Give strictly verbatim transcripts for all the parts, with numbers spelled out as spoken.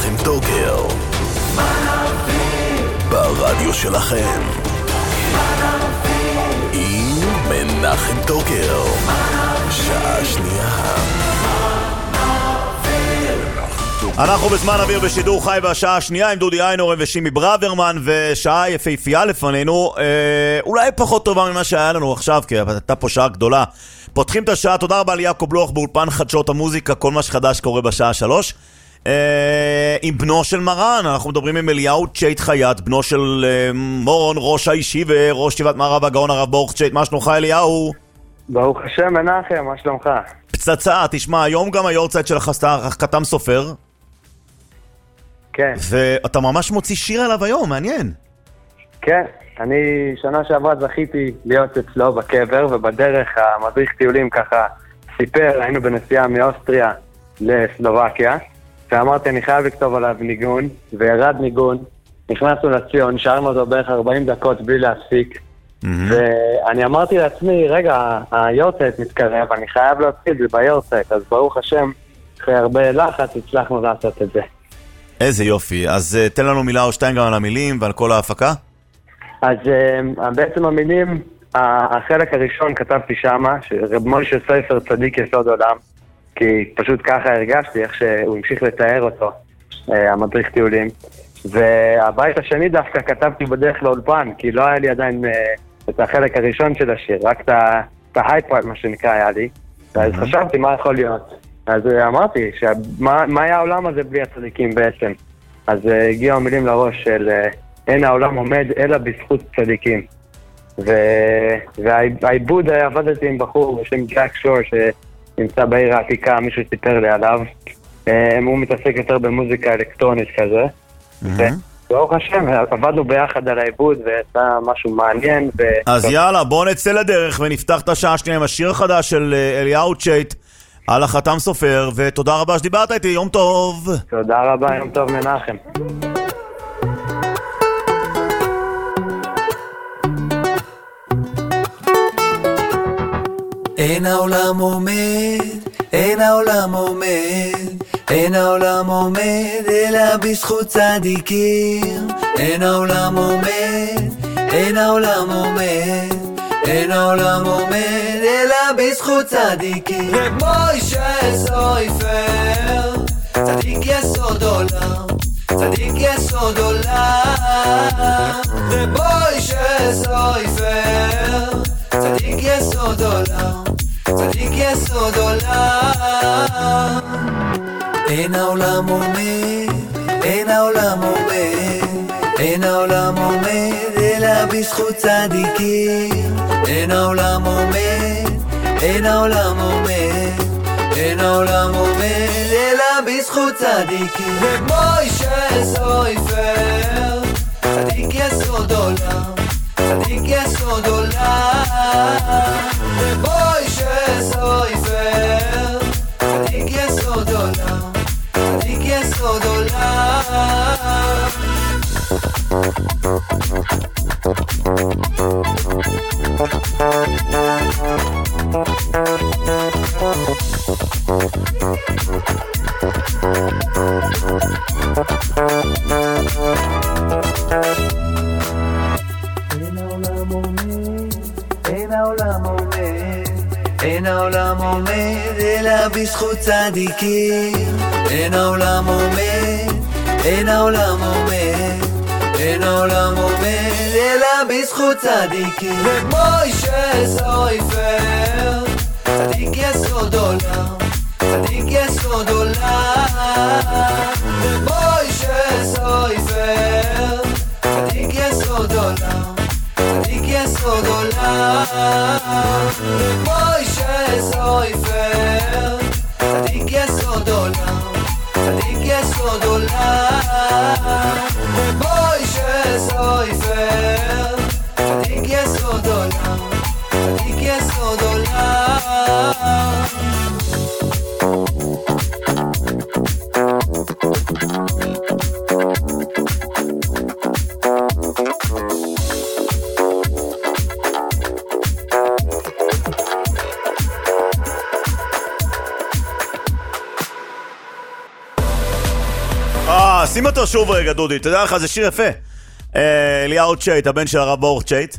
מנחם טוקר ברדיו שלכם עם מנחם טוקר שעה שנייה. אנחנו בזמן אוויר בשידור חי והשעה השנייה עם דודי איינורן ושימי ברוורמן, ושעה יפהפייה לפנינו, אה, אולי פחות טובה ממה שהיה לנו עכשיו, כי הייתה פה שעה גדולה. פותחים את השעה, תודה רבה ליעקב לוח באולפן חדשות המוזיקה, כל מה שחדש קורה בשעה שלוש. אה, עם בנו של מרן, אנחנו מדברים עם אליהו צ'ייט חייט, בנו של אה, מורון, ראש האישי וראש שבעת מערב הגאון הרב ברוך צ'ייט. מה שלומך אליהו? ברוך השם מנחם, מה שלומך? פצצה, תשמע, היום גם היורצייט שלך חתם סופר. כן. ואתה ממש מוציא שיר עליו היום, מעניין. כן, אני שנה שעברה זכיתי להיות אצלו בקבר, ובדרך המדריך טיולים ככה סיפר, היינו בנסיעה מאוסטריה לסלובקיה, ואמרתי אני חייב לכתוב עליו ניגון, וירד ניגון, נכנסנו לציון, שרנו אותו בערך ארבעים דקות בלי להפסיק, mm-hmm. ואני אמרתי לעצמי, רגע, היורצייט מתקרב, אני חייב להוציא את זה ביורצייט, אז ברוך השם, אחרי הרבה לחץ הצלחנו לעשות את זה. איזה יופי, אז uh, תן לנו מילה או שתיים גם על המילים ועל כל ההפקה. אז uh, בעצם המילים, החלק הראשון כתבתי שמה, שרב מוישה סופר צדיק יסוד עולם, כי פשוט ככה הרגשתי, איך שהוא המשיך לתאר אותו, uh, המדריך טיולים. והבית השני דווקא כתבתי בדרך לאולפן, כי לא היה לי עדיין uh, את החלק הראשון של השיר, רק את ההייפרט מה שנקרא היה לי, אז חשבתי מה יכול להיות. אז אמרתי, שמה, מה היה העולם הזה בלי הצדיקים בעצם? אז uh, הגיעו המילים לראש של uh, אין העולם עומד אלא בזכות צדיקים. והעיבוד היה עבדתי עם בחור בשם ג'ק שור שנמצא בעיר העתיקה, מישהו סיפר לי עליו. Uh, הוא מתעסק יותר במוזיקה אלקטרונית כזה. וברוך השם, עבדנו ביחד על העיבוד ועשה משהו מעניין. ו... אז יאללה, בואו נצא לדרך ונפתח את השעה השנייה עם השיר החדש של אליהו צ'ייט. על החתם סופר, ותודה רבה שדיברת איתי, יום טוב. תודה רבה, יום טוב מנחם. אין העולם עומד, אין העולם עומד, אין העולם עומד, אלא בזכות צדיקים. אין העולם עומד, אין העולם עומד, אין העולם עומד אלא בזכות צדיקים. רב מוישה סופר צדיק יסוד עולם, צדיק יסוד עולם. רב מוישה סופר צדיק יסוד עולם, צדיק יסוד עולם. אין העולם עומד, אין העולם עומד, אין העולם עומד אלא בזכות צדיקים. אין העולם עומד, אין העולם עומד, אין העולם עומד אלא בזכות צדיקים. רב מוישה סופר צדיק יסוד עולם, צדיק יסוד עולם. רב מוישה סופר צדיק יסוד עולם, צדיק יסוד עולם. אין העולם עומד אלא בזכות צדיקים. אין העולם עומד, אין העולם עומד, אין העולם עומד אלא בזכות צדיקים. רב מוישה סופר צדיק יסוד עולם, צדיק יסוד עולם. רב מוישה סופר צדיק יסוד עולם, צדיק יסוד עולם. רב מוישה סופר צדיק יסוד עולם, צדיק יסוד עולם. רב מוישה סופר צדיק יסוד עולם, צדיק יסוד עולם. תשמע, שים אותו שוב רגע, דודי, אתה יודע לך, זה שיר יפה. אליהו צ'ייט, הבן של הרב ברוך צ'ייט.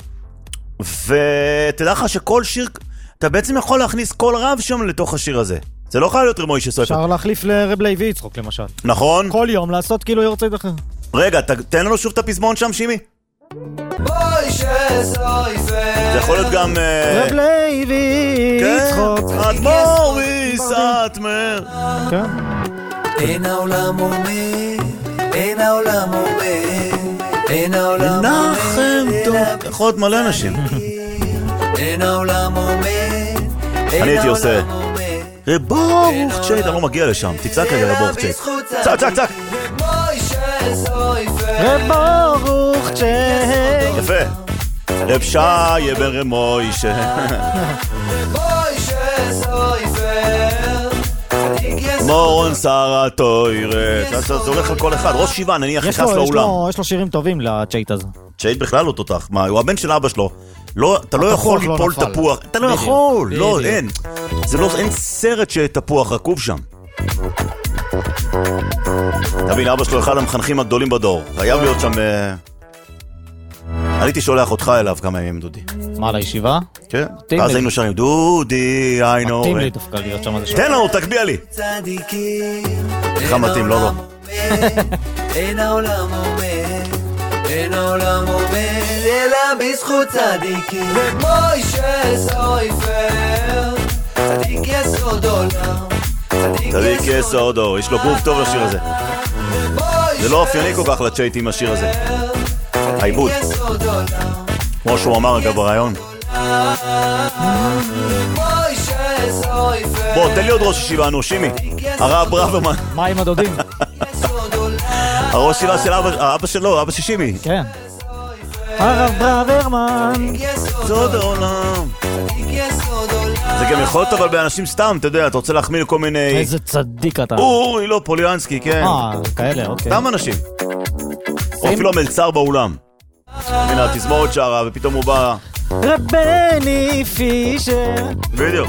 ותדע לך שכל שיר, אתה בעצם יכול להכניס כל רב שם לתוך השיר הזה. זה לא יכול להיות רב מוישה סופר. אפשר להחליף לרב לוי יצחק למשל. נכון. כל יום לעשות כאילו יורצייט אחר. רגע, תן לנו שוב את הפזמון שם, שימי. זה יכול להיות גם... רב לוי יצחק. אדמו"ר מסאטמר. כן. אין העולם עומד, אין העולם עומד, אין העולם עומד. נחם טוב. יכול להיות מלא אנשים. אין העולם עומד, אני הייתי עושה רב ברוך צ'ייט, אני לא מגיע לשם. תצעק רגע רב ברוך צ'ייט. צעק, צעק, צעק. רב ברוך צ'ייט. יפה. רב שי בן רב מוישה. מורון שר התוירת. זה הולך על כל אחד. ראש שיבה, נניח, נכנס לאולם. יש לו שירים טובים לצ'ייט הזה. צ'ייט בכלל לא תותח. מה, הוא הבן של אבא שלו. אתה לא יכול ליפול תפוח. אתה לא יכול. לא, אין. זה לא, אין סרט שתפוח רקוב שם. תבין, אבא שלו אחד המחנכים הגדולים בדור. חייב להיות שם... הייתי שולח אותך אליו כמה ימים, דודי. מה, לישיבה? כן. אז היינו שרים, דודי, היינו... מתאים לי דווקא להיות שם. תן לנו, תקביע לי. איך מתאים, לא, לא. אין העולם עומד, אין העולם עומד, אלא בזכות צדיקים. ומוישה סויפר, צדיק יסוד עולם. צדיק יסוד עולם. יש לו גוף טוב לשיר הזה. זה לא אופייני כל כך לצ'ייט עם השיר הזה. העיבוד. כמו שהוא אמר אגב ברעיון. בוא, תן לי עוד ראש ישיבה, נו, שימי. הרב ברוורמן. מה עם הדודים? הראש ישיבה של אבא שלו, אבא של שימי. כן. הרב ברוורמן. סוד העולם. זה גם יכול להיות אבל באנשים סתם, אתה יודע, אתה רוצה להחמיא לכל מיני... איזה צדיק אתה. אורי, לא, פוליאנסקי, כן. אה, כאלה, אוקיי. סתם אנשים. או אפילו המלצר באולם. הנה, התזמורת שרה, ופתאום הוא בא... רבני פישר. בדיוק.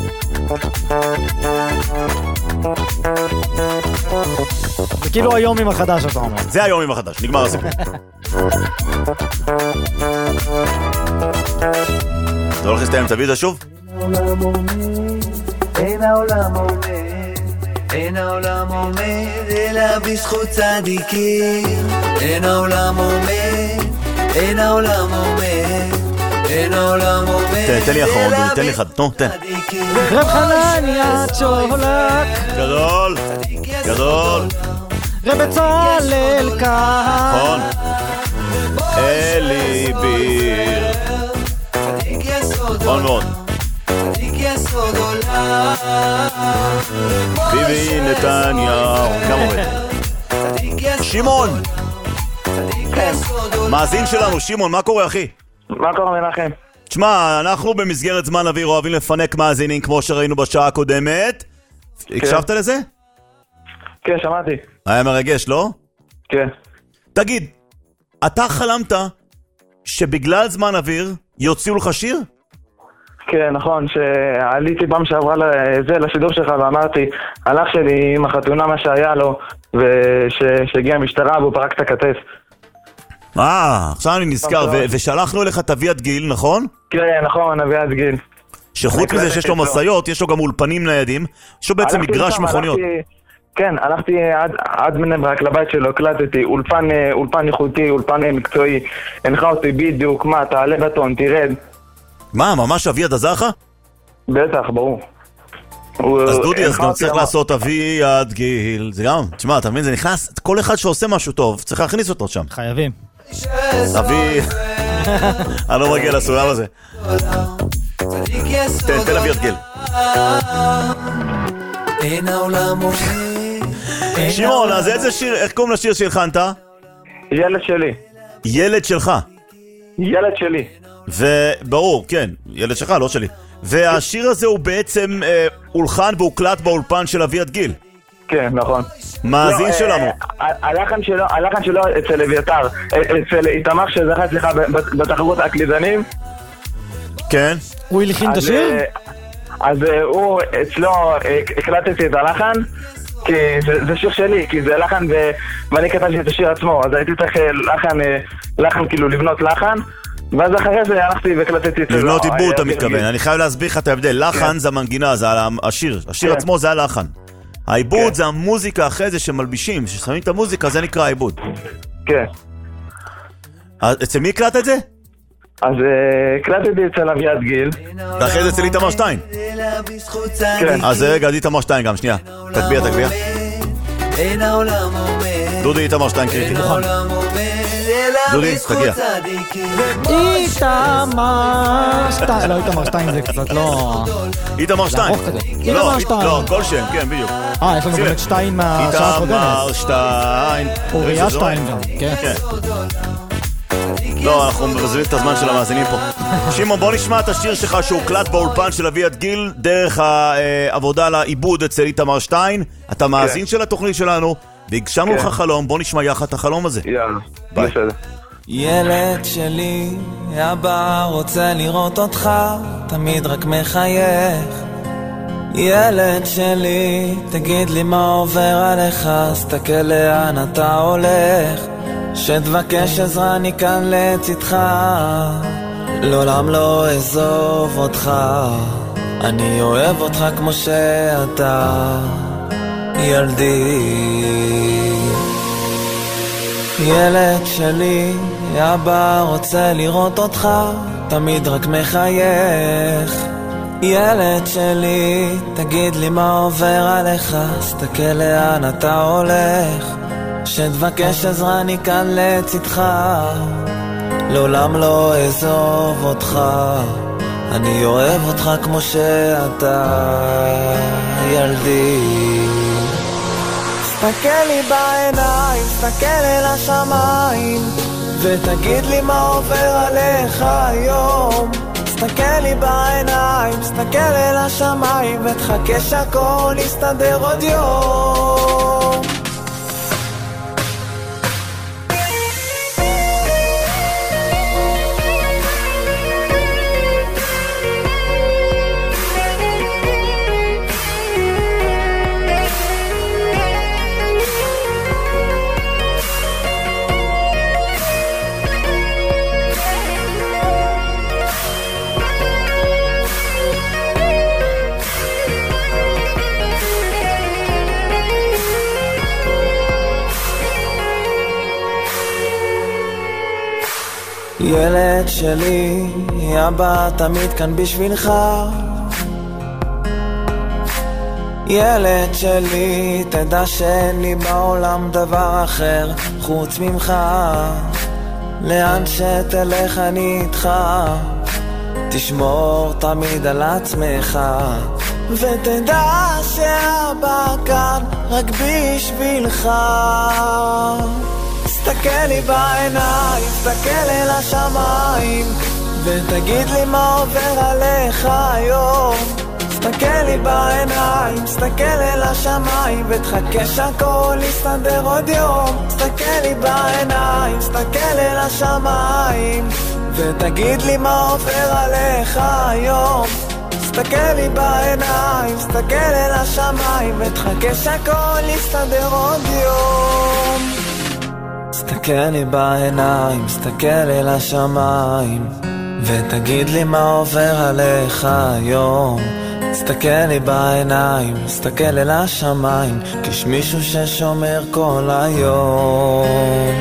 זה כאילו היומים החדש, אתה אומר. זה היומים החדש, נגמר הסיפור. אתה הולך להסתיים את הוידאו שוב? אין העולם עומד, אין העולם עומד, אלא בזכות צדיקים. אין העולם עומד, אין העולם עומד, אין העולם עומד. תן לי אחרון, תן לי אחד, נו, תן. רב חנניה צ'ולק. גדול, גדול. רב צהלל כהן. נכון. אלי ביר. נכון מאוד. ביבי נתניהו. גם עובד. שמעון. מאזין שלנו, שמעון, מה קורה אחי? מה קורה מנחם? תשמע, אנחנו במסגרת זמן אוויר אוהבים לפנק מאזינים כמו שראינו בשעה הקודמת. הקשבת לזה? כן, שמעתי. היה מרגש, לא? כן. תגיד, אתה חלמת שבגלל זמן אוויר יוציאו לך שיר? כן, נכון, שעליתי פעם שעברה לזה, לשידור שלך, ואמרתי, הלך שלי עם החתונה מה שהיה לו, ושהגיע המשטרה והוא פרק את הכתף. אה, עכשיו אני נזכר, ושלחנו אליך את אביעד גיל, נכון? כן, נכון, אביעד גיל. שחוץ מזה שיש לו מסעיות, יש לו גם אולפנים ניידים, יש לו בעצם מגרש מכוניות. כן, הלכתי עד בני ברק לבית שלו, הקלטתי, אולפן איכותי, אולפן מקצועי, הנחה אותי בדיוק, מה, תעלה בטון, תרד. מה, ממש אביעד עזר לך? בטח, ברור. אז דודי, אז גם צריך לעשות אביעד גיל, זה גם, תשמע, אתה מבין, זה נכנס, כל אחד שעושה משהו טוב, צריך להכניס אותו שם. חייבים. אבי, אני לא מגיע לסולם הזה. תן, תן אביעד גיל. אין העולם עומד. שמעון, אז איזה שיר, איך קוראים לשיר שהלחנת? ילד שלי. ילד שלך. ילד שלי. וברור, כן, ילד שלך, לא שלי. והשיר הזה הוא בעצם אה, הולחן והוקלט באולפן של אביעד גיל. כן, נכון. מאזין לא, שלנו. אה, הלחן שלו, הלחן שלו אצל אביתר, אצל איתמר שזכה אצלך בתחרות הקלידנים. כן. הוא הלחין את השיר? אז הוא, אצלו הקלטתי את הלחן, כי זה, זה שיר שלי, כי זה לחן ו... ואני כתבתי את השיר עצמו, אז הייתי צריך לחן, לחן כאילו לבנות לחן, ואז אחרי זה הלכתי והקלטתי את זה. לבנות עיבוד אתה מתכוון, אני חייב להסביר לך את ההבדל, לחן זה המנגינה, זה השיר, השיר עצמו זה הלחן. העיבוד זה המוזיקה אחרי זה שמלבישים, ששמים את המוזיקה, זה נקרא העיבוד. כן. אצל מי הקלטת את זה? אז הקלטתי אצל אביעד גיל. ואחרי זה אצל איתמר שטיין. כן. אז רגע, איתמר שטיין גם, שנייה. תגביה, תגביה. דודי, איתמר שטיין קריטי. דודי, תגיע. איתמר שטיין, לא איתמר שטיין זה קצת לא... איתמר שטיין. איתמר שטיין. לא, כל שם, כן, בדיוק. אה, יש לנו באמת שטיין מהשעה הקודמת. איתמר שטיין. אוריה שטיין גם, כן. לא, אנחנו מבזבזים את הזמן של המאזינים פה. שמעון, בוא נשמע את השיר שלך שהוקלט באולפן של אביעד גיל דרך העבודה לעיבוד אצל איתמר שטיין. אתה מאזין של התוכנית שלנו והגשמנו לך חלום, בוא נשמע יחד את החלום הזה. יאללה, בסדר. ילד שלי, אבא רוצה לראות אותך, תמיד רק מחייך. ילד שלי, תגיד לי מה עובר עליך, סתכל לאן אתה הולך, שתבקש עזרה אני כאן לצדך, לעולם לא אעזוב אותך, אני אוהב אותך כמו שאתה ילדי. ילד שלי, אבא רוצה לראות אותך, תמיד רק מחייך. ילד שלי, תגיד לי מה עובר עליך, סתכל לאן אתה הולך, שתבקש עזרה אני כאן לצדך, לעולם לא אעזוב אותך, אני אוהב אותך כמו שאתה ילדי. סתכל לי בעיניים, סתכל אל השמיים, ותגיד לי מה עובר עליך היום. סתכל לי בעיניים, סתכל אל השמיים, ותחכה שהכל יסתדר עוד יום. ילד שלי, אבא תמיד כאן בשבילך. ילד שלי, תדע שאין לי בעולם דבר אחר חוץ ממך. לאן שתלך אני איתך, תשמור תמיד על עצמך, ותדע שאבא כאן רק בשבילך. תסתכל לי בעיניים, תסתכל אל השמיים, ותגיד לי מה עובר עליך היום. תסתכל לי בעיניים, תסתכל אל השמיים, ותחכה שהכל יסתדר עוד יום. תסתכל לי בעיניים, תסתכל אל השמיים, ותגיד לי מה עובר עליך היום. תסתכל לי בעיניים, תסתכל אל השמיים, ותחכה שהכל יסתדר עוד יום. תסתכל לי בעיניים, תסתכל אל השמיים, ותגיד לי מה עובר עליך היום. תסתכל לי בעיניים, תסתכל אל השמיים, יש מישהו ששומר כל היום.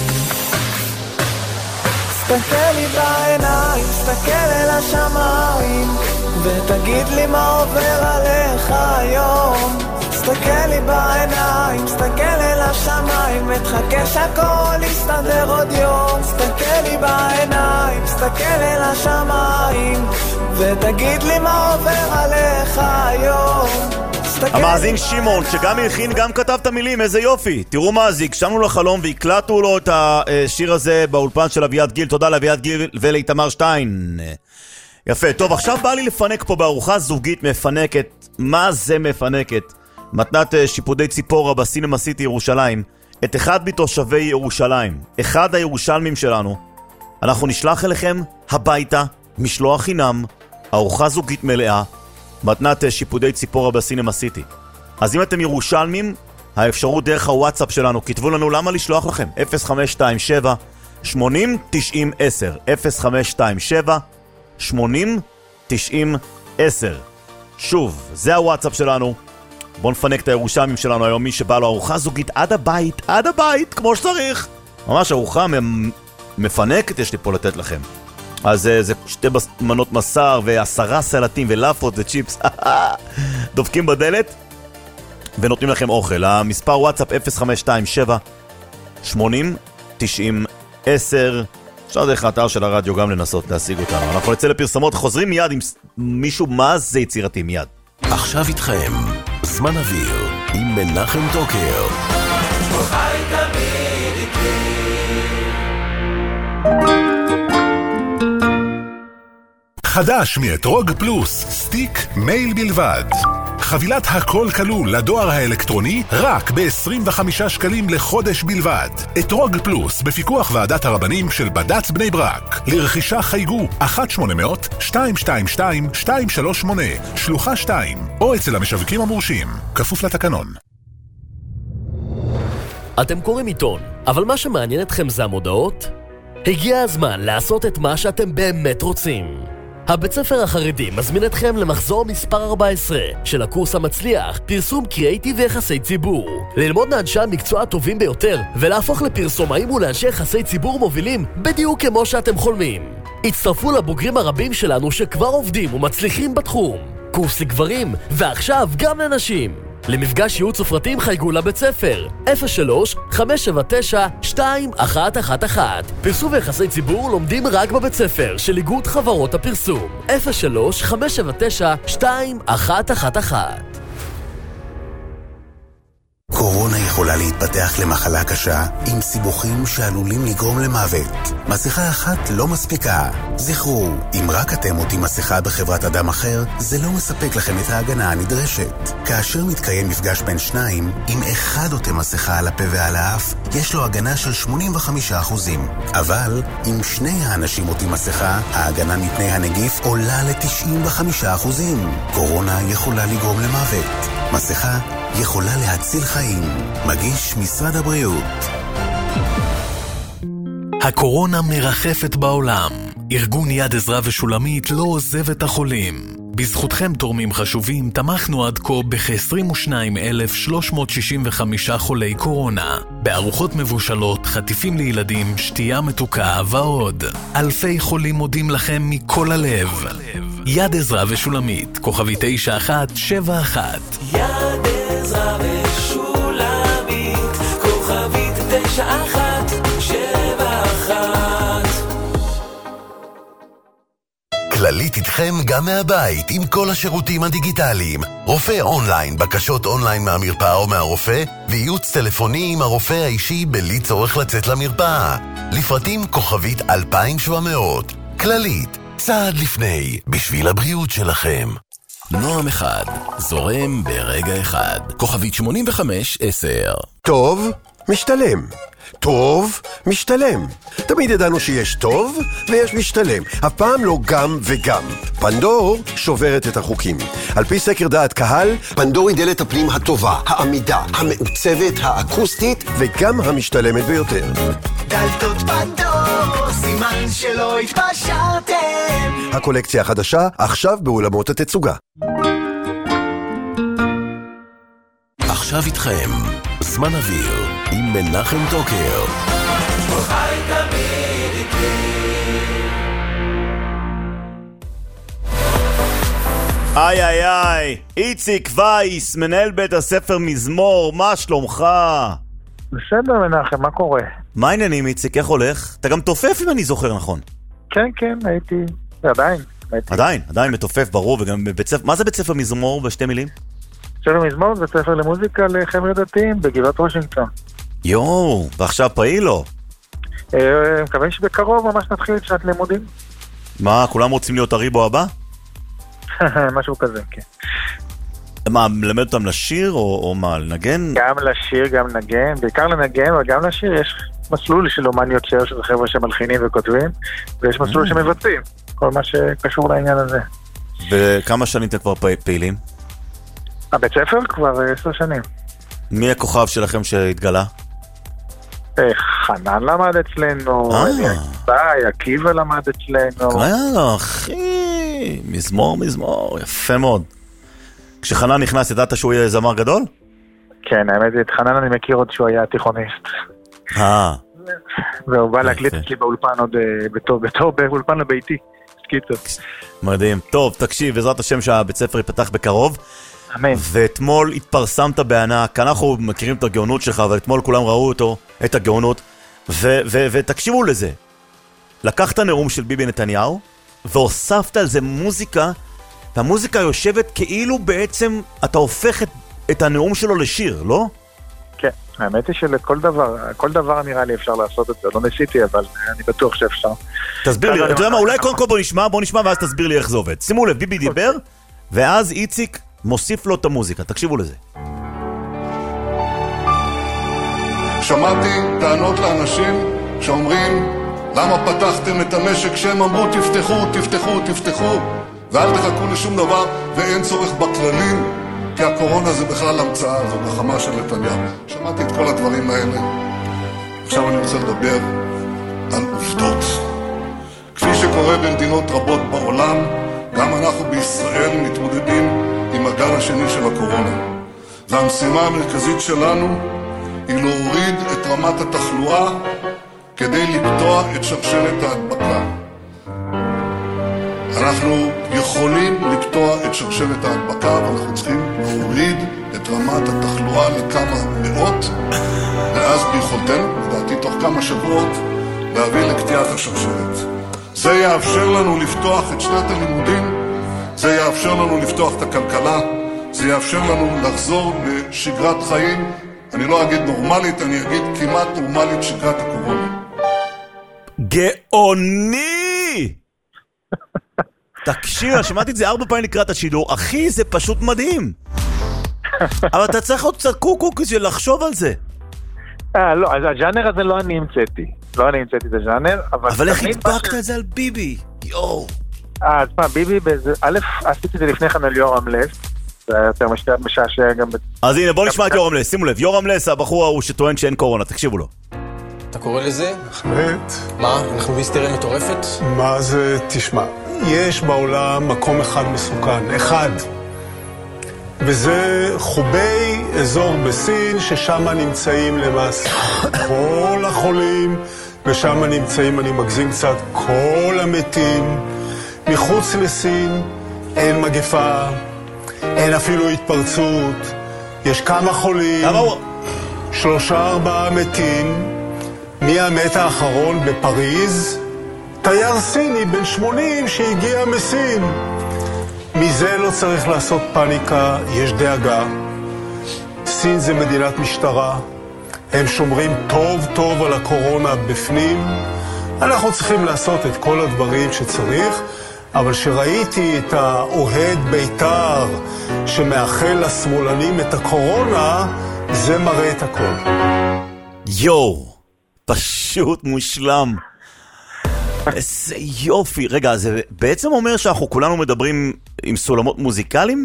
תסתכל לי בעיניים, תסתכל אל השמיים, ותגיד לי מה עובר עליך היום. תסתכל לי בעיניים, תסתכל אל השמיים, ותחכה שהכל יסתדר עוד יום. תסתכל לי בעיניים, תסתכל אל השמיים, ותגיד לי מה עובר עליך היום. המאזין שמעון, שגם הלחין, גם כתב את המילים, איזה יופי. תראו מה זה, הגשמנו לחלום והקלטנו לו את השיר הזה באולפן של אביעד גיל. תודה לאביעד גיל ולאיתמר שטיין. יפה, טוב, עכשיו בא לי לפנק פה בארוחה זוגית מפנקת. מה זה מפנקת? מתנת שיפודי ציפורה בסינמה סיטי ירושלים, את אחד מתושבי ירושלים, אחד הירושלמים שלנו. אנחנו נשלח אליכם הביתה, משלוח חינם, ארוחה זוגית מלאה, מתנת שיפודי ציפורה בסינמה סיטי. אז אם אתם ירושלמים, האפשרות דרך הוואטסאפ שלנו, כתבו לנו למה לשלוח לכם. אפס חמש שתיים שבע שמונים תשעים עשר אפס חמש שתיים שבע שמונים תשעים עשר. שוב, זה הוואטסאפ שלנו. בואו נפנק את הירושלמים שלנו היום, מי שבא לו ארוחה זוגית עד הבית, עד הבית, כמו שצריך. ממש ארוחה מפנקת יש לי פה לתת לכם. אז זה שתי מנות מסר ועשרה סלטים ולאפות וצ'יפס. דופקים בדלת ונותנים לכם אוכל. המספר וואטסאפ אפס חמש שתיים שבע שמונים תשעים עשר. אפשר דרך האתר של הרדיו גם לנסות להשיג אותנו. אנחנו נצא לפרסמות, חוזרים מיד עם מישהו מה זה יצירתי מיד. עכשיו איתכם, זמן אוויר עם מנחם טוקר. חי תמיד איתי. חדש מאתרוג פלוס, סטיק מייל בלבד. חבילת הכל כלול לדואר האלקטרוני רק ב-עשרים וחמישה שקלים לחודש בלבד. אתרוג פלוס בפיקוח ועדת הרבנים של בד"ץ בני ברק. לרכישה חייגו אחת שמונה אפס אפס שתיים שתיים שתיים שתיים שלוש שמונה שלוחה שתיים או אצל המשווקים המורשים. כפוף לתקנון. אתם קוראים עיתון, אבל מה שמעניין אתכם זה המודעות? הגיע הזמן לעשות את מה שאתם באמת רוצים. הבית ספר החרדי מזמין אתכם למחזור מספר ארבע עשרה של הקורס המצליח, פרסום קריאיטיב ויחסי ציבור. ללמוד מאנשי המקצוע הטובים ביותר ולהפוך לפרסומאים ולאנשי יחסי ציבור מובילים בדיוק כמו שאתם חולמים. הצטרפו לבוגרים הרבים שלנו שכבר עובדים ומצליחים בתחום. קורס לגברים ועכשיו גם לנשים. למפגש ייעוץ ופרטים חייגו לבית ספר אפס שלוש חמש שבע תשע שתיים אחת אחת אחת. פרסום ויחסי ציבור לומדים רק בבית ספר של איגוד חברות הפרסום אפס שלוש חמש שבע תשע שתיים אחת אחת אחת. קורונה יכולה להתפתח למחלה קשה עם סיבוכים שעלולים לגרום למוות. מסכה אחת לא מספיקה. זכרו, אם רק אתם עוטים מסכה בחברת אדם אחר, זה לא מספק לכם את ההגנה הנדרשת. כאשר מתקיים מפגש בין שניים, אם אחד עוטה מסכה על הפה ועל האף, יש לו הגנה של שמונים וחמישה אחוז. אבל אם שני האנשים עוטים מסכה, ההגנה מפני הנגיף עולה ל-תשעים וחמישה אחוז. קורונה יכולה לגרום למוות. מסכה יכולה להציל חיים. מגיש משרד הבריאות. הקורונה מרחפת בעולם. ארגון יד עזרא ושולמית לא עוזב את החולים. בזכותכם תורמים חשובים תמכנו עד כה ב-עשרים ושניים אלף שלוש מאות שישים וחמישה חולי קורונה. בארוחות מבושלות, חטיפים לילדים, שתייה מתוקה ועוד. אלפי חולים מודים לכם מכל הלב. יד עזרא ושולמית, כוכבי תשע אחת שבע אחת. יד עזרא ושולמית, כוכבית תשע אחת שבע אחת. כללית איתכם גם מהבית עם כל השירותים הדיגיטליים. רופא אונליין, בקשות אונליין מהמרפאה או מהרופא, וייעוץ טלפוני עם הרופא האישי בלי צורך לצאת למרפאה. לפרטים כוכבית אלפיים שבע מאות. כללית, צעד לפני, בשביל הבריאות שלכם. נועם אחד, זורם ברגע אחד. כוכבית שמונים וחמש עשר. טוב, משתלם. טוב, משתלם. תמיד ידענו שיש טוב ויש משתלם. הפעם לא גם וגם. פנדור שוברת את החוקים. על פי סקר דעת קהל, פנדור היא דלת הפנים הטובה, העמידה, המעוצבת, האקוסטית וגם המשתלמת ביותר. דלתות פנדור, סימן שלא התפשרתם. הקולקציה החדשה עכשיו באולמות התצוגה. עכשיו איתכם, זמן אוויר עם מנחם טוקר. חי תמיד איתי. איי איי איי, איציק וייס, מנהל בית הספר מזמור, מה שלומך? בסדר מנחם, מה קורה? מה העניינים איציק, איך הולך? אתה גם תופף אם אני זוכר נכון. כן, כן, הייתי, עדיין. הייתי. עדיין, עדיין מתופף, ברור, וגם בבית ספר, מה זה בית ספר מזמור בשתי מילים? ספר מזמור זה ספר למוזיקה לחבר'ה דתיים בגבעת וושינגטון. יואו, ועכשיו פעיל לו? מקווה שבקרוב ממש נתחיל את שעת לימודים. מה, כולם רוצים להיות הריבו הבא? משהו כזה, כן. מה, מלמד אותם לשיר או, או מה, לנגן? גם לשיר, גם לנגן, בעיקר לנגן, אבל גם לשיר. יש מסלול של אומניות שיר של חבר'ה שמלחינים וכותבים, ויש מסלול שמבצעים, כל מה שקשור לעניין הזה. וכמה שנים אתם כבר פעילים? הבית ספר כבר עשר שנים. מי הכוכב שלכם שהתגלה? חנן למד אצלנו, אליי, עקיבא למד אצלנו. קראה, אחי, מזמור, מזמור, יפה מאוד. כשחנן נכנס, ידעת שהוא יהיה זמר גדול? כן, האמת, את חנן אני מכיר עוד שהוא היה תיכוניסט. אה. והוא בא להקליט אצלי באולפן עוד בתור, בתור באולפן לביתי. מדהים. טוב, תקשיב, בעזרת השם שהבית ספר ייפתח בקרוב. אמן. ואתמול התפרסמת בענק, אנחנו מכירים את הגאונות שלך, אבל אתמול כולם ראו אותו, את הגאונות, ו- ו- ותקשיבו לזה. לקחת נאום של ביבי נתניהו, והוספת על זה מוזיקה, והמוזיקה יושבת כאילו בעצם אתה הופך את, את הנאום שלו לשיר, לא? כן, האמת היא שלכל דבר, כל דבר נראה לי אפשר לעשות את זה, לא ניסיתי, אבל אני בטוח שאפשר. תסביר לי, אתה יודע מה, אולי קודם כל בוא נשמע, בוא נשמע ואז תסביר לי איך זה עובד. שימו לב, ביבי דיבר, ואז איציק מוסיף לו את המוזיקה, תקשיבו לזה. שמעתי טענות לאנשים שאומרים למה פתחתם את המשק, שהם אמרו תפתחו, תפתחו, תפתחו ואל תחכו לשום דבר ואין צורך בכללים, כי הקורונה זה בכלל המצאה, זו גחמה של נתניהו. שמעתי את כל הדברים האלה. עכשיו אני רוצה לדבר על עובדות. כפי שקורה במדינות רבות בעולם, גם אנחנו בישראל מתמודדים עם הגל השני של הקורונה. והמשימה המרכזית שלנו היא להוריד את רמת התחלואה כדי לקטוע את שרשרת ההדבקה. אנחנו יכולים לקטוע את שרשרת ההדבקה, ואנחנו צריכים להוריד את רמת התחלואה לכמה מאות, ואז ביכולתנו, לדעתי תוך כמה שבועות, להביא לקטיעת השרשרת. זה יאפשר לנו לפתוח את שנת הלימודים, זה יאפשר לנו לפתוח את הכלכלה, זה יאפשר לנו לחזור לשגרת חיים, אני לא אגיד נורמלית, אני אגיד כמעט נורמלית, שגרת הקורונה. גאוני! תקשיב, שמעתי את זה ארבע פעמים לקראת השידור, אחי, זה פשוט מדהים. אבל אתה צריך עוד קצת קוקו כדי לחשוב על זה. אה, לא, אז הג'אנר הזה לא אני המצאתי. לא אני המצאתי את הג'אנר, אבל... אבל איך הדבקת את זה על ביבי? יואו. אה, אז מה, ביבי, א', עשיתי את זה לפני כן על יורם לס, זה היה יותר משעשע גם... אז הנה, בוא נשמע את יורם לס, שימו לב, יורם לס, הבחור ההוא שטוען שאין קורונה, תקשיבו לו. אתה קורא לזה? בהחלט. מה? אנחנו בהיסטריה מטורפת? מה זה? תשמע, יש בעולם מקום אחד מסוכן, אחד. וזה חובי אזור בסין, ששם נמצאים למעשה כל החולים, ושם נמצאים, אני מגזים קצת, כל המתים. מחוץ לסין אין מגפה, אין אפילו התפרצות, יש כמה חולים, שלושה ארבעה מתים. מי המת האחרון בפריז? תייר סיני בן שמונים שהגיע מסין. מזה לא צריך לעשות פאניקה, יש דאגה. סין זה מדינת משטרה, הם שומרים טוב טוב על הקורונה בפנים. אנחנו צריכים לעשות את כל הדברים שצריך, אבל שראיתי את האוהד בית"ר שמאחל לשמאלנים את הקורונה, זה מראה את הכל. יואו, פשוט מושלם. איזה יופי. רגע, זה בעצם אומר שאנחנו כולנו מדברים עם סולמות מוזיקליים?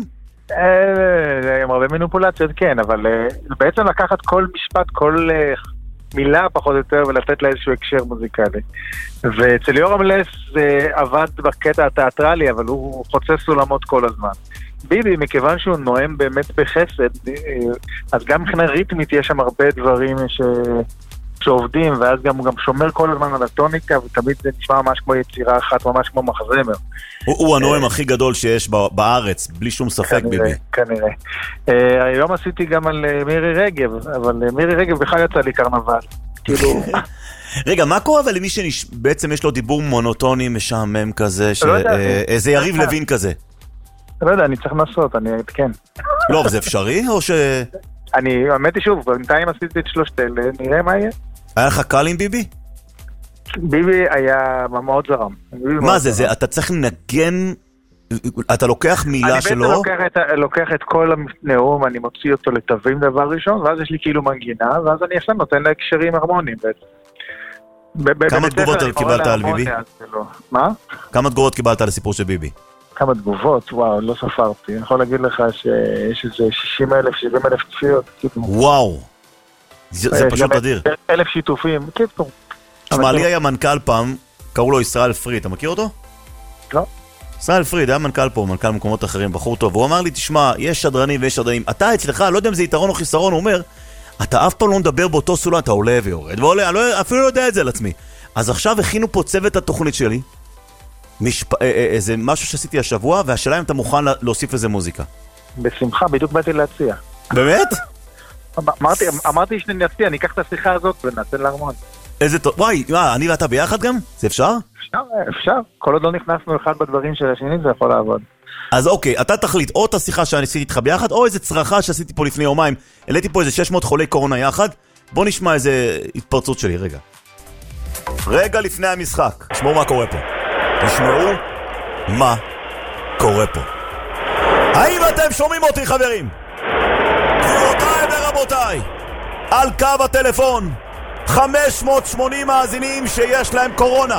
עם הרבה מניפולציות, כן, אבל בעצם לקחת כל משפט, כל מילה פחות או יותר, ולתת לה איזשהו הקשר מוזיקלי. ואצל יורם לס זה עבד בקטע התיאטרלי, אבל הוא חוצה סולמות כל הזמן. ביבי, מכיוון שהוא נואם באמת בחסד, אז גם מבחינה ריתמית יש שם הרבה דברים ש... שעובדים, ואז גם הוא גם שומר כל הזמן על הטוניקה, ותמיד זה נשמע ממש כמו יצירה אחת, ממש כמו מחזמר. הוא הנואם הכי גדול שיש בארץ, בלי שום ספק, ביבי. כנראה. היום עשיתי גם על מירי רגב, אבל מירי רגב בכלל יצא לי קרנבל. כאילו... רגע, מה קורה אבל למי שבעצם יש לו דיבור מונוטוני משעמם כזה, איזה יריב לוין כזה? לא יודע, אני צריך לנסות, אני אתקן. לא, אבל זה אפשרי, או ש... אני, האמת היא שוב, בינתיים עשיתי את שלושת אלה, נראה מה יהיה. היה לך קל עם ביבי? ביבי היה מאוד זרם. מה זה, זה, אתה צריך לנגן, אתה לוקח מילה שלו? אני בעצם לוקח את, לוקח את כל הנאום, אני מוציא אותו לתווים דבר ראשון, ואז יש לי כאילו מנגינה, ואז אני עכשיו נותן לה הקשרים הרמוניים בעצם. כמה תגובות קיבלת על ביבי? מה? כמה תגובות קיבלת על הסיפור של ביבי? כמה תגובות, וואו, לא ספרתי. אני יכול להגיד לך שיש איזה שישים אלף, שבעים אלף צפיות. וואו, זה פשוט אדיר. אלף שיתופים, קיצור. תשמע, לי היה מנכ"ל פעם, קראו לו ישראל פריד, אתה מכיר אותו? לא. ישראל פריד, היה מנכ"ל פה, מנכ"ל מקומות אחרים, בחור טוב, הוא אמר לי, תשמע, יש שדרנים ויש שדרנים, אתה אצלך, לא יודע אם זה יתרון או חיסרון, הוא אומר, אתה אף פעם לא מדבר באותו סולם, אתה עולה ויורד, ועולה, אני אפילו לא יודע את זה על עצמי. אז עכשיו הכינו פה צוות התוכנית שלי, משפ... איזה משהו שעשיתי השבוע, והשאלה אם אתה מוכן להוסיף איזה מוזיקה. בשמחה, בדיוק באתי להציע. באמת? אמרתי, אמרתי שנציע, אני אקח את השיחה הזאת ונעשה לארמון. איזה טוב, וואי, מה, אני ואתה ביחד גם? זה אפשר? אפשר, אפשר. כל עוד לא נכנסנו אחד בדברים של השני, זה יכול לעבוד. אז אוקיי, אתה תחליט, או את השיחה שאני עשיתי איתך ביחד, או איזה צרחה שעשיתי פה לפני יומיים. העליתי פה איזה שש מאות חולי קורונה יחד. בוא נשמע איזה התפרצות שלי, רגע. רגע לפני המשחק. תשמעו מה קורה פה. תשמעו מה קורה פה. האם אתם שומעים אותי, חברים? גבירותיי ורבותיי, על קו הטלפון, חמש מאות שמונים מאזינים שיש להם קורונה.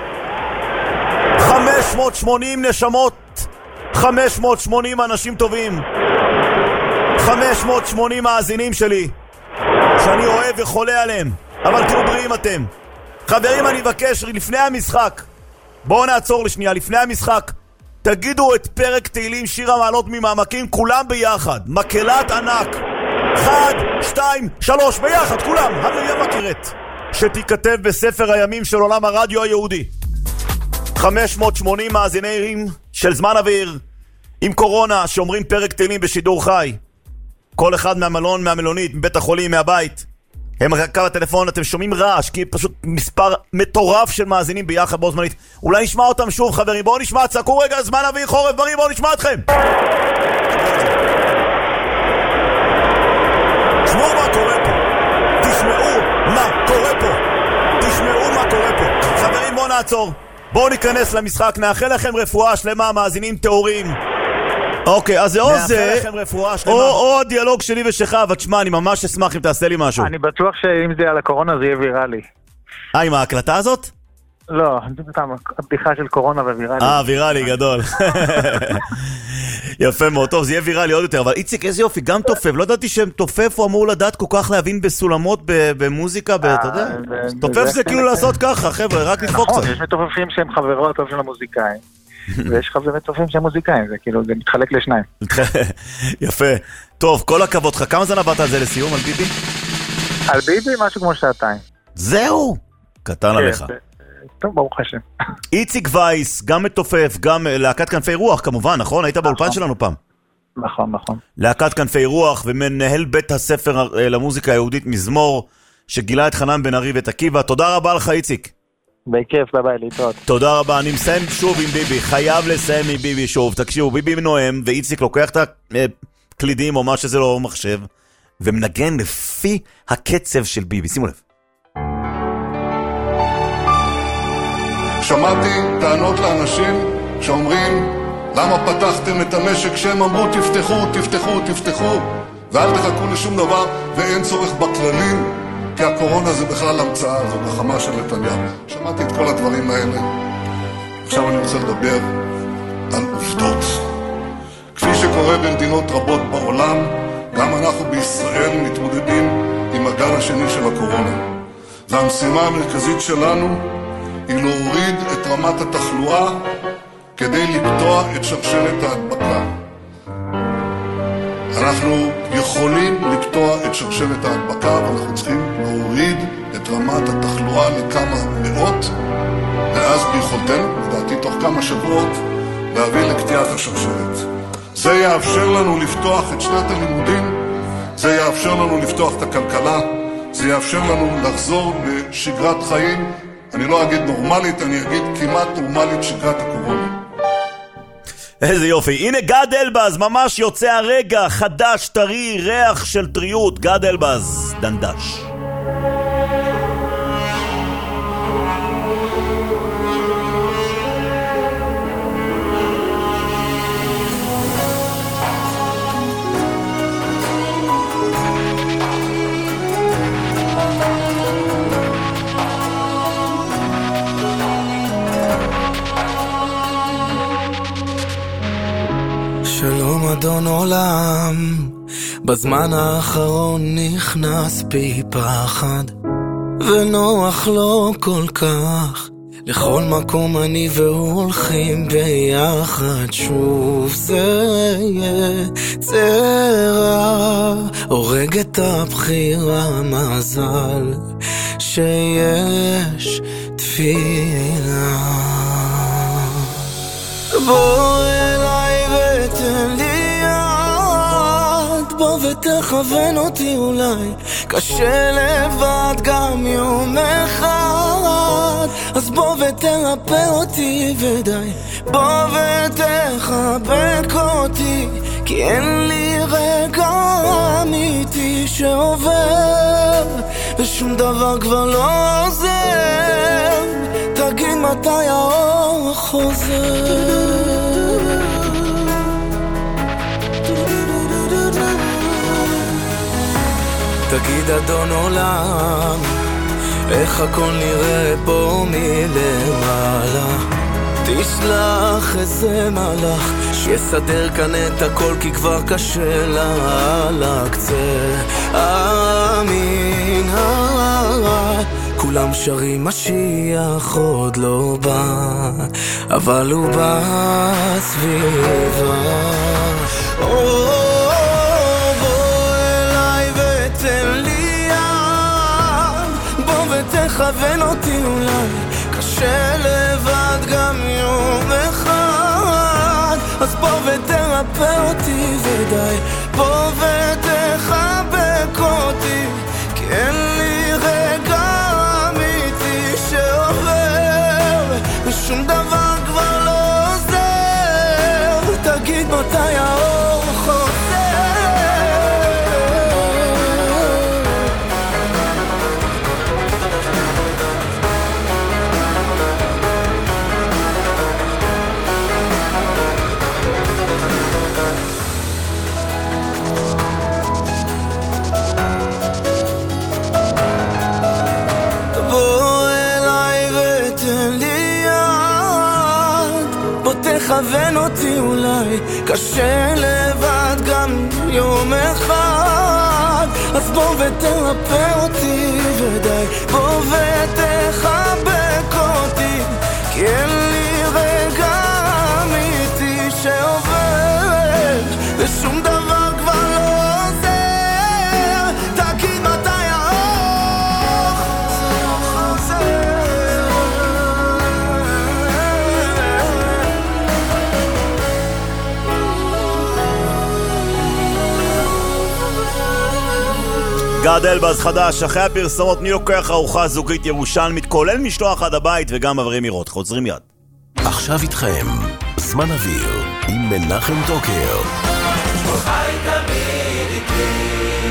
חמש מאות שמונים נשמות, חמש מאות שמונים אנשים טובים, חמש מאות שמונים מאזינים שלי שאני אוהב וחולה עליהם, אבל תהיו בריאים אתם. חברים, אני מבקש לפני המשחק, בואו נעצור לשנייה, לפני המשחק תגידו את פרק תהילים שיר המעלות ממעמקים, כולם ביחד, מקהלת ענק, אחד, שתיים, שלוש, ביחד, כולם, המרים הכרת, שתיכתב בספר הימים של עולם הרדיו היהודי. חמש מאות שמונים מאזינים של זמן אוויר עם קורונה שאומרים פרק תהילים בשידור חי, כל אחד מהמלון, מהמלונית, מבית החולים, מהבית, הם קו הטלפון, אתם שומעים רעש, כי פשוט מספר מטורף של מאזינים ביחד בו זמנית. אולי נשמע אותם שוב, חברים, בואו נשמע, צעקו רגע, זמן אוויר, חורף, בריא, בואו נשמע אתכם. תשמעו מה קורה פה, תשמעו מה קורה פה, תשמעו מה קורה פה. חברים, בואו נעצור, בואו ניכנס למשחק, נאחל לכם רפואה שלמה, מאזינים תיאורים. אוקיי, אז זה או זה, או הדיאלוג שלי ושלך, אבל תשמע, אני ממש אשמח אם תעשה לי משהו. אני בטוח שאם זה על הקורונה זה יהיה ויראלי. אה, עם ההקלטה הזאת? לא, הבדיחה של קורונה וויראלי. אה, ויראלי, גדול. יפה מאוד, טוב, זה יהיה ויראלי עוד יותר, אבל איציק, איזה יופי, גם תופף, לא ידעתי שתופף הוא אמור לדעת כל כך להבין בסולמות, במוזיקה, אתה יודע? תופף זה כאילו לעשות ככה, חבר'ה, רק לדפוק קצת. נכון, יש מתופפים שהם חברות טוב של המוזיקאים. ויש חברים טובים שהם מוזיקאים, זה כאילו, זה מתחלק לשניים. יפה. טוב, כל הכבוד לך. כמה זמן עברת על זה לסיום, על ביבי? על ביבי משהו כמו שעתיים. זהו? קטן עליך. טוב, ברוך השם. איציק וייס, גם מתופף, גם להקת כנפי רוח, כמובן, נכון? היית באולפן שלנו פעם. נכון, נכון. להקת כנפי רוח, ומנהל בית הספר למוזיקה היהודית מזמור, שגילה את חנן בן ארי ואת עקיבא. תודה רבה לך, איציק. בכיף, ביי ביי, להתראות. תודה רבה, אני מסיים שוב עם ביבי, חייב לסיים עם ביבי שוב. תקשיבו, ביבי נואם, ואיציק לוקח את הקלידים או מה שזה לא מחשב, ומנגן לפי הקצב של ביבי, שימו לב. שמעתי טענות לאנשים שאומרים, למה פתחתם את המשק? שהם אמרו תפתחו, תפתחו, תפתחו, ואל תחכו לשום דבר, ואין צורך בכללים, כי הקורונה זה בכלל המצאה, זו גחמה של נתניהו. שמעתי את כל הדברים האלה. עכשיו אני רוצה לדבר על עובדות. כפי שקורה במדינות רבות בעולם, גם אנחנו בישראל מתמודדים עם הגל השני של הקורונה. והמשימה המרכזית שלנו היא להוריד את רמת התחלואה כדי לקטוע את שרשרת ההדבקה. אנחנו יכולים לקטוע את שרשרת ההדבקה, ואנחנו צריכים להוריד את רמת התחלואה לכמה מאות, ואז ביכולתנו, לדעתי תוך כמה שבועות, להביא לקטיעת השרשרת. זה יאפשר לנו לפתוח את שנת הלימודים, זה יאפשר לנו לפתוח את הכלכלה, זה יאפשר לנו לחזור לשגרת חיים, אני לא אגיד נורמלית, אני אגיד כמעט נורמלית, שגרת הקורונה. איזה יופי, הנה גד אלבז, ממש יוצא הרגע, חדש, טרי, ריח של טריות, גד אלבז, דנדש. אדון עולם, בזמן האחרון נכנס בי פחד, ונוח לו כל כך. לכל מקום אני והוא הולכים ביחד, שוב זה יצרה, הורג את הבחירה, מזל שיש תפילה. בוא אליי ותן לי יד, בוא ותכוון אותי אולי, קשה לבד גם יום אחד, אז בוא ותרפא אותי ודי, בוא ותחבק אותי, כי אין לי רגע אמיתי שעובר, ושום דבר כבר לא עוזר, תגיד מתי האור חוזר. תגיד אדון עולם, איך הכל נראה פה מלמעלה, תשלח איזה מלאך שיסדר כאן את הכל, כי כבר קשה לה על הקצה. אמין, כולם שרים משיח עוד לא בא, אבל הוא בסביבה. תכוון אותי אולי, קשה לבד גם יום אחד, אז בוא ותרפא אותי ודי, בוא ותחבק אותי, כי אין לי רגע אמיתי שעובר, ושום דבר כבר לא עוזר, תגיד מתי האור חוזר. תכוון אותי אולי, קשה לבד גם יום אחד, אז בוא ותרפא אותי ודי, בוא ותחבק אותי, כי אין לי רגע אמיתי שעובר, ושום דבר כבר לא עוזר, תגיד מתי האור חוזר. גד אלבז חדש, אחרי הפרסומות אני לוקח ארוחה זוגית ירושלמית, כולל משלוח עד הבית וגם מעברים מהירות. חוזרים מיד. עכשיו איתכם, זמן אוויר עם מנחם טוקר. חי תמיד איתי.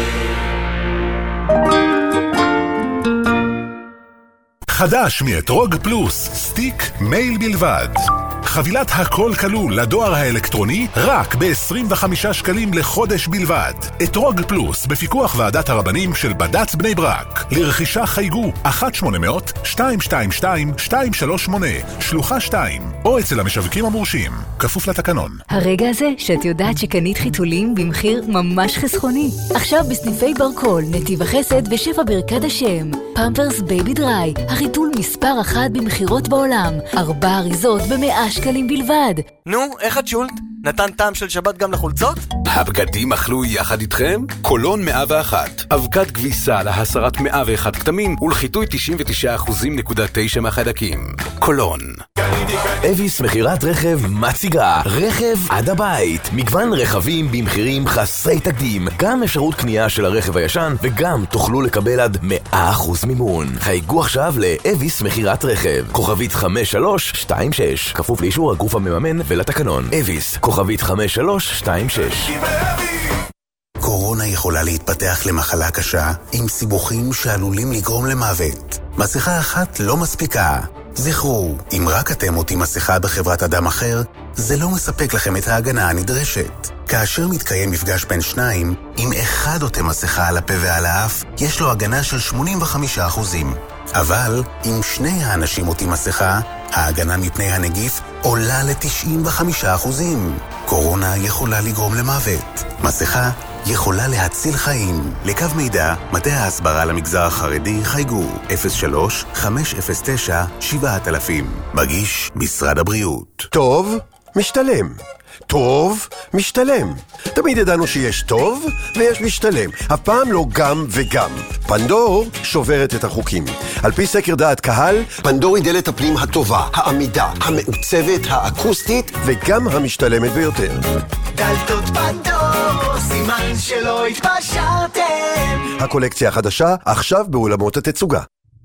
חדש מאתרוג פלוס, סטיק מייל בלבד. חבילת הכל כלול לדואר האלקטרוני רק ב-עשרים וחמישה שקלים לחודש בלבד. אתרוג פלוס בפיקוח ועדת הרבנים של בד"ץ בני ברק. לרכישה חייגו אחת שמונה אפס אפס שתיים שתיים שתיים שתיים שלוש שמונה שלוחה שתיים או אצל המשווקים המורשים. כפוף לתקנון. הרגע הזה שאת יודעת שקנית חיתולים במחיר ממש חסכוני. עכשיו בסניפי ברקול, נתיב החסד ושפע ברכת השם. פמפרס בייבי דריי, החיתול מספר אחת במחירות בעולם. ארבע אריזות במאה שקלים בלבד. נו, איך את שולט? נתן טעם של שבת גם לחולצות? הבגדים אכלו יחד איתכם? קולון מאה ואחת. אבקת כביסה להסרת מאה ואחת כתמים ולחיטוי תשעים ותשעה אחוזים נקודה תשע מהחיידקים. קולון. אביס מחירת רכב מציגה רכב עד הבית, מגוון רכבים במחירים חסרי תקדים, גם אפשרות קנייה של הרכב הישן וגם תוכלו לקבל עד מאה אחוז מימון. חייגו עכשיו לאביס מחירת רכב, כוכבית חמש שלוש שתיים שש, כפוף לאישור הגוף המממן ולתקנון. אביס, כוכבית חמש שלוש שתיים שש. קורונה יכולה להתפתח למחלה קשה עם סיבוכים שעלולים לגרום למוות. מסכה אחת לא מספיקה. זכרו, אם רק אתם עוטים מסכה בחברת אדם אחר, זה לא מספק לכם את ההגנה הנדרשת. כאשר מתקיים מפגש בין שניים, אם אחד עוטה מסכה על הפה ועל האף, יש לו הגנה של שמונים וחמישה אחוזים. אבל אם שני האנשים עוטים מסכה, ההגנה מפני הנגיף עולה ל-תשעים וחמישה אחוזים. קורונה יכולה לגרום למוות. מסכה יכולה להציל חיים. לקו מידע, מטה ההסברה למגזר החרדי חייגו אפס שלוש חמש אפס תשע שבע אלפים. מגיש משרד הבריאות. טוב, משתלם. טוב, משתלם. תמיד ידענו שיש טוב ויש משתלם. אף פעם לא גם וגם. פנדור שוברת את החוקים. על פי סקר דעת קהל, פנדור היא דלת הפנים הטובה, העמידה, המעוצבת, האקוסטית וגם המשתלמת ביותר. דלתות פנדור, סימן שלא התפשרתם. הקולקציה החדשה עכשיו באולמות התצוגה.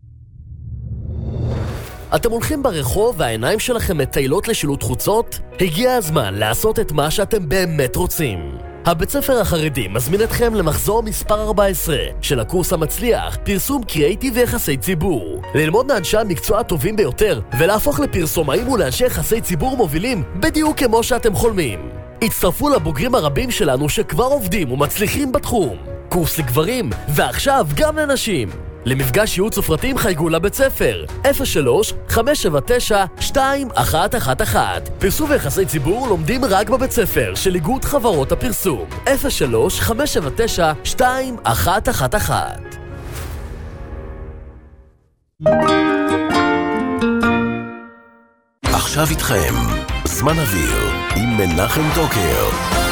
אתם הולכים ברחוב והעיניים שלכם מטיילות לשילוט חוצות? הגיע הזמן לעשות את מה שאתם באמת רוצים. הבית ספר החרדי מזמין אתכם למחזור מספר ארבע עשרה של הקורס המצליח, פרסום קריאיטיב ויחסי ציבור. ללמוד מאנשי המקצוע הטובים ביותר ולהפוך לפרסומאים ולאנשי יחסי ציבור מובילים בדיוק כמו שאתם חולמים. הצטרפו לבוגרים הרבים שלנו שכבר עובדים ומצליחים בתחום. קורס לגברים ועכשיו גם לנשים. למפגש ייעוץ ופרטים חייגו לבית ספר אפס שלוש חמש שבע תשע שתיים אחת אחת אחת. פרסום ויחסי ציבור לומדים רק בבית ספר של איגוד חברות הפרסום אפס שלוש חמש שבע תשע שתיים אחת אחת אחת. עכשיו איתכם זמן אוויר עם מנחם טוקר.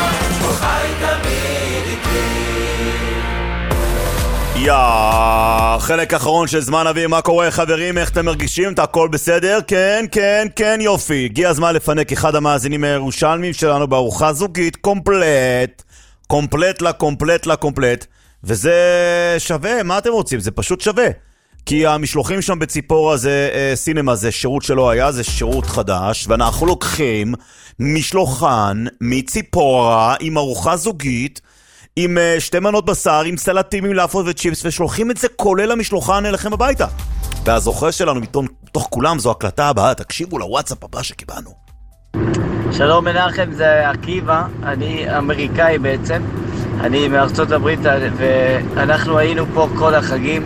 יא, חלק אחרון של זמן אוויר. מה קורה חברים? איך אתם מרגישים? את הכל בסדר? כן, כן, כן, יופי. הגיע הזמן לפנק אחד המאזינים הירושלמים שלנו בארוחה זוגית קומפלט. קומפלט לה, קומפלט לה, קומפלט. וזה שווה, מה אתם רוצים? זה פשוט שווה. כי המשלוחים שם בציפורה זה אה, סינמה, זה שירות שלא היה, זה שירות חדש. ואנחנו לוקחים משלוחן מציפורה עם ארוחה זוגית עם uh, שתי מנות בשר, עם סלטים, עם לאפות וצ'יפס, ושולחים את זה כולל המשלוחן אליכם הביתה. והזוכר שלנו מתוך, מתוך כולם זו הקלטה הבאה, תקשיבו לוואטסאפ הבא שקיבלנו. שלום מנחם, זה עקיבא, אני אמריקאי בעצם, אני מארצות הברית, ואנחנו היינו פה כל החגים,